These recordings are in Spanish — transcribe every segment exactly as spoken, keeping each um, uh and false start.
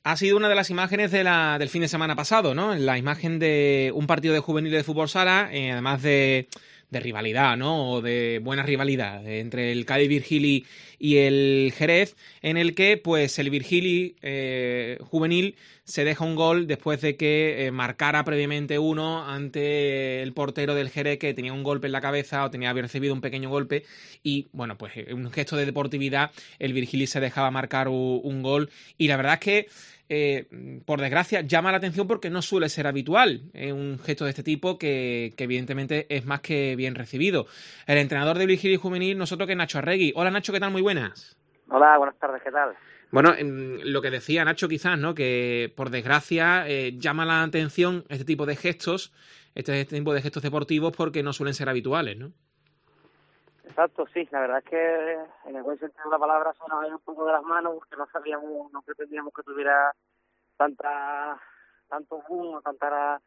ha sido una de las imágenes de la, del fin de semana pasado, ¿no? La imagen de un partido de juveniles de fútbol sala, eh, además de, de rivalidad, ¿no? O de buena rivalidad eh, entre el Cádiz Virgili y el Jerez, en el que, pues, el Virgili eh, juvenil se deja un gol después de que eh, marcara previamente uno ante el portero del Jerez, que tenía un golpe en la cabeza o tenía había recibido un pequeño golpe, y bueno, pues en un gesto de deportividad el Virgili se dejaba marcar un, un gol, y la verdad es que eh, por desgracia llama la atención porque no suele ser habitual eh, un gesto de este tipo que, que evidentemente es más que bien recibido. El entrenador de Virgili juvenil, nosotros, que es Nacho Arregui. Hola Nacho, ¿qué tal? Muy buenas. Hola, buenas tardes, ¿qué tal? Bueno, lo que decía Nacho quizás, ¿no? Que por desgracia eh, llama la atención este tipo de gestos, este, este tipo de gestos deportivos, porque no suelen ser habituales, ¿no? Exacto, sí, la verdad es que en el buen sentido de la palabra se nos ha ido un poco de las manos porque no sabíamos, no pretendíamos que tuviera tanta, tanto boom o tanta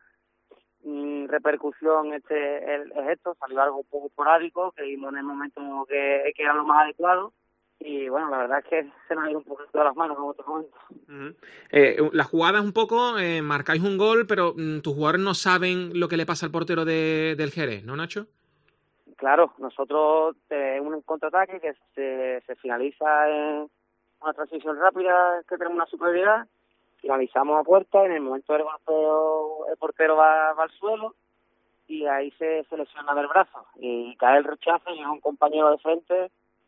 mm, repercusión este el, el gesto. Salió algo un poco esporádico, que vimos en el momento que, que era lo más adecuado. Y bueno, la verdad es que se nos ha ido un poquito de las manos, como te comento. Uh-huh. Eh, la jugada es un poco, eh, marcáis un gol, pero mm, tus jugadores no saben lo que le pasa al portero de, del Jerez, ¿no, Nacho? Claro, nosotros eh, un contraataque que se, se finaliza en una transición rápida, que tenemos una superioridad, finalizamos a puerta, en el momento del golpeo el portero va, va al suelo y ahí se, se lesiona del brazo y cae el rechazo y llega un compañero de frente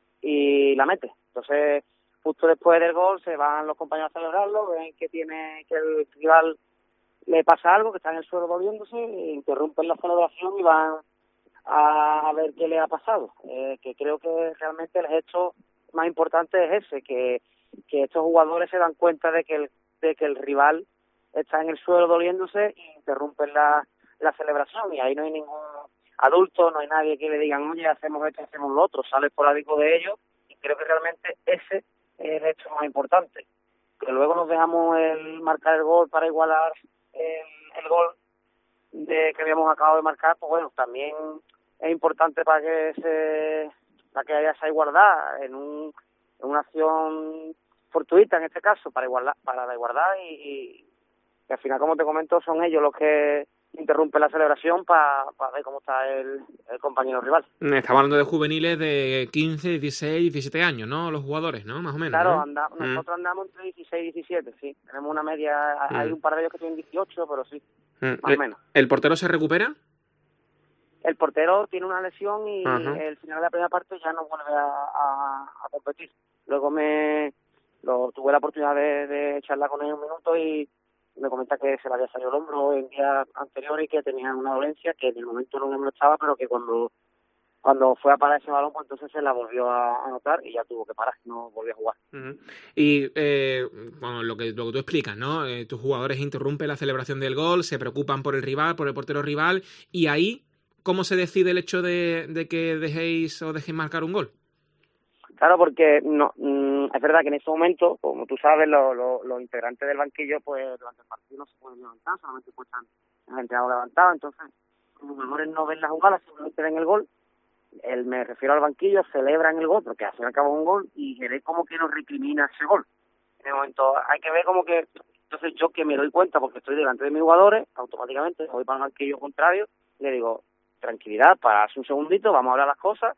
y la mete. Entonces, justo después del gol se van los compañeros a celebrarlo, ven que tiene que el rival le pasa algo, que está en el suelo volviéndose, e interrumpen la celebración y van a, a ver qué le ha pasado. Eh, que creo que realmente el gesto más importante es ese, que, que estos jugadores se dan cuenta de que el, de que el rival está en el suelo doliéndose e interrumpen la, la celebración, y ahí no hay ningún adulto, no hay nadie que le digan, oye, hacemos esto, hacemos lo otro, sale esporádico de ellos, y creo que realmente ese es el hecho más importante. Que luego nos dejamos el marcar el gol para igualar el, el gol de que habíamos acabado de marcar, pues bueno, también es importante para que se para que haya esa igualdad en, un, en una acción fortuita, en este caso, para igualdad, para la igualdad, y, y, y al final, como te comento, son ellos los que interrumpe la celebración para pa ver cómo está el, el compañero rival. Estamos hablando de juveniles de quince, dieciséis, diecisiete años, ¿no? Los jugadores, ¿no? Más o menos, Claro, ¿no? anda, Mm. nosotros andamos entre dieciséis y diecisiete, sí. Tenemos una media, Mm. hay un par de ellos que tienen dieciocho, pero sí, Mm. más o menos. ¿El portero se recupera? El portero tiene una lesión y Ajá. el final de la primera parte ya no vuelve a, a, a competir. Luego me lo tuve la oportunidad de, de charlar con él un minuto y me comenta que se le había salido el hombro el día anterior y que tenía una dolencia, que en el momento no me estaba, pero que cuando cuando fue a parar ese balón, pues entonces se la volvió a anotar y ya tuvo que parar, no volvió a jugar. Uh-huh. Y eh, bueno, lo que, lo que tú explicas, ¿no? Eh, tus jugadores interrumpen la celebración del gol, se preocupan por el rival, por el portero rival, y ahí, ¿cómo se decide el hecho de, de que dejéis o dejéis marcar un gol? Claro, porque no mmm, es verdad que en ese momento, como tú sabes, los lo, lo integrantes del banquillo, pues durante el partido no se pueden levantar, solamente pues están el entrenador levantado, entonces los jugadores no ven la jugada, simplemente ven el gol. El, me refiero al banquillo, celebran el gol, porque al fin y al cabo es un gol, y Jerez como que nos recrimina ese gol. En el momento hay que ver como que, entonces yo que me doy cuenta, porque estoy delante de mis jugadores, automáticamente voy para el banquillo contrario, y le digo, tranquilidad, pararse un segundito, vamos a hablar las cosas,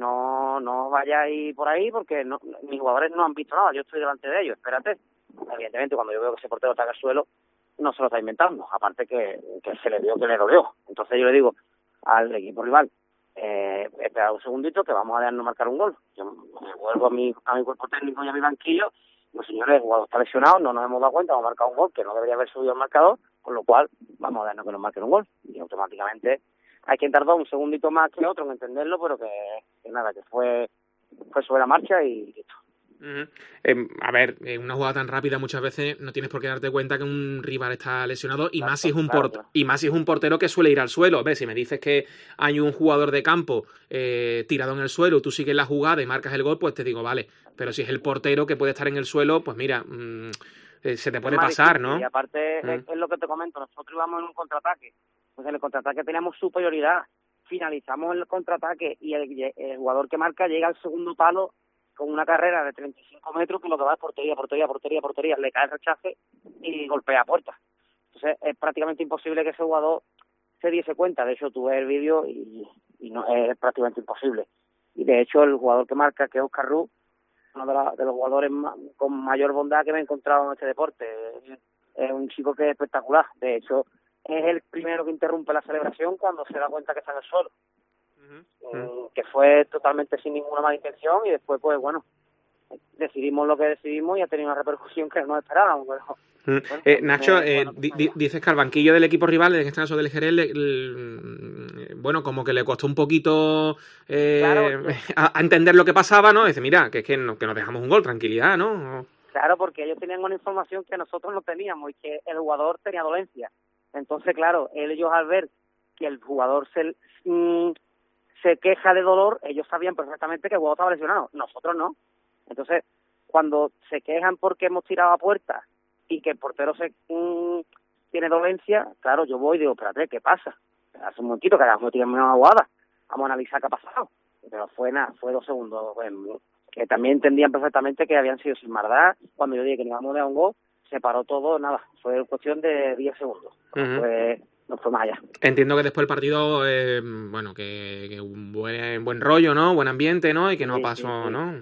no no vayáis por ahí, porque no, mis jugadores no han visto nada, yo estoy delante de ellos, espérate. Evidentemente, cuando yo veo que ese portero está en el suelo, no se lo está inventando, aparte que, que se le vio que le dolió. Entonces yo le digo al equipo rival, eh, espera un segundito que vamos a dejarnos marcar un gol. Yo me vuelvo a mi, a mi cuerpo técnico y a mi banquillo, los señores, el jugador está lesionado, no nos hemos dado cuenta, hemos marcado un gol que no debería haber subido el marcador, con lo cual vamos a dejarnos que nos marquen un gol. Y automáticamente hay que tardar un segundito más que otro en entenderlo, pero que, que nada, que fue, fue sobre la marcha y listo. Uh-huh. Eh, a ver, en una jugada tan rápida muchas veces no tienes por qué darte cuenta que un rival está lesionado, y, claro, más si es un claro, port- claro. y más si es un portero que suele ir al suelo. Ves, si me dices que hay un jugador de campo eh, tirado en el suelo, tú sigues la jugada y marcas el gol, pues te digo, vale, pero si es el portero que puede estar en el suelo, pues mira, mmm, eh, se te puede pasar, difícil, ¿no? Y aparte uh-huh. es, es lo que te comento, nosotros íbamos en un contraataque, pues en el contraataque teníamos superioridad, finalizamos el contraataque y el, el jugador que marca llega al segundo palo con una carrera de treinta y cinco metros que lo que va es portería, portería, portería, portería, le cae el rechace y golpea a puerta. Entonces es prácticamente imposible que ese jugador se diese cuenta. De hecho, tú ves el vídeo y, y no es prácticamente imposible. Y de hecho, el jugador que marca, que es Oscar Ruz, uno de, la, de los jugadores más, con mayor bondad que me he encontrado en este deporte. Es, es un chico que es espectacular. De hecho, es el primero que interrumpe la celebración cuando se da cuenta que está en el suelo. Uh-huh. Uh, que fue totalmente sin ninguna mala intención y después, pues bueno, decidimos lo que decidimos y ha tenido una repercusión que no esperábamos. Pero, mm. bueno, eh, Nacho, eh, bueno, di, dices que al banquillo del equipo rival, en este caso del Jerez, le, le, bueno, como que le costó un poquito eh, claro, a, a entender lo que pasaba, ¿no? Dice, mira, que es que, no, que nos dejamos un gol, tranquilidad, ¿no? Claro, porque ellos tenían una información que nosotros no teníamos y que el jugador tenía dolencia. Entonces, claro, ellos al ver que el jugador se, mmm, se queja de dolor, ellos sabían perfectamente que el jugador estaba lesionado, nosotros no. Entonces, cuando se quejan porque hemos tirado a puerta y que el portero se mmm, tiene dolencia, claro, yo voy y digo, espérate, ¿qué pasa? Hace un momentito que hagamos una jugada, vamos a analizar qué ha pasado. Pero fue nada, fue dos segundos. Bueno, que también entendían perfectamente que habían sido sin maldad. Cuando yo dije que nos íbamos a dar un gol, se paró todo, nada, fue cuestión de diez segundos. Uh-huh. Fue, no fue más allá. Entiendo que después el partido, eh, bueno, que, que un buen, buen rollo, ¿no? Buen ambiente, ¿no? Y que no sí, pasó, sí, sí. ¿no?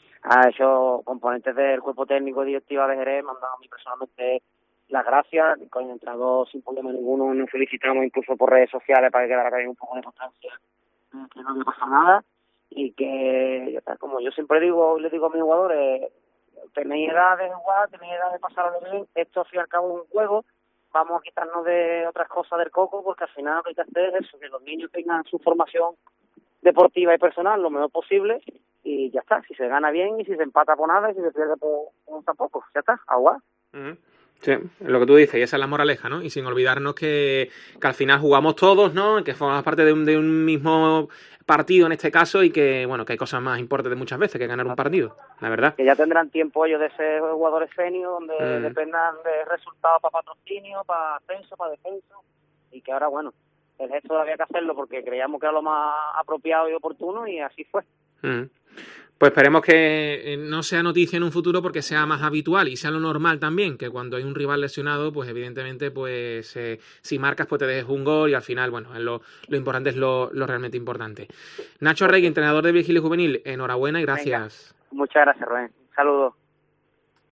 Ha hecho componentes del cuerpo técnico y directivo de Jerez, me han dado a mí personalmente las gracias, con el entrenador sin problema ninguno, nos felicitamos incluso por redes sociales para que quedara también un poco de constancia, que no había pasado nada, y que, como yo siempre digo, le digo a mis jugadores, tenéis edad de jugar, tenéis edad de pasarlo bien, esto al fin y al cabo es un juego, vamos a quitarnos de otras cosas del coco, porque al final lo que hay que hacer es eso, que los niños tengan su formación deportiva y personal lo mejor posible, y ya está, si se gana bien y si se empata por nada y si se pierde por, por tampoco, ya está, a jugar. Uh-huh. Sí, lo que tú dices, y esa es la moraleja, ¿no? Y sin olvidarnos que, que al final jugamos todos, ¿no? Que formamos parte de un, de un mismo partido en este caso y que, bueno, que hay cosas más importantes muchas veces que ganar un partido, la verdad. Que ya tendrán tiempo ellos de ser jugadores senior, donde mm. dependan de resultados para patrocinio, para ascenso, para defensa, y que ahora, bueno, el gesto había que hacerlo porque creíamos que era lo más apropiado y oportuno y así fue. Mm. Pues esperemos que no sea noticia en un futuro porque sea más habitual y sea lo normal también, que cuando hay un rival lesionado, pues evidentemente, pues eh, si marcas, pues te dejes un gol y al final, bueno, lo, lo importante es lo, lo realmente importante. Nacho Regui, entrenador de Virgilio Juvenil, enhorabuena y gracias. Venga. Muchas gracias, Rubén. Saludos.